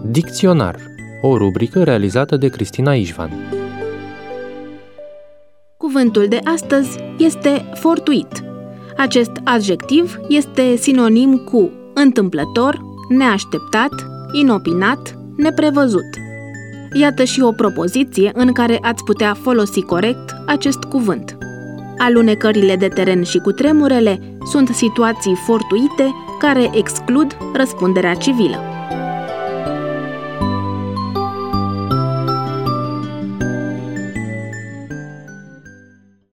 Dicționar, o rubrică realizată de Cristina Ișvan. Cuvântul de astăzi este fortuit. Acest adjectiv este sinonim cu întâmplător, neașteptat, inopinat, neprevăzut. Iată și o propoziție în care ați putea folosi corect acest cuvânt. Alunecările de teren și cutremurele sunt situații fortuite care exclud răspunderea civilă.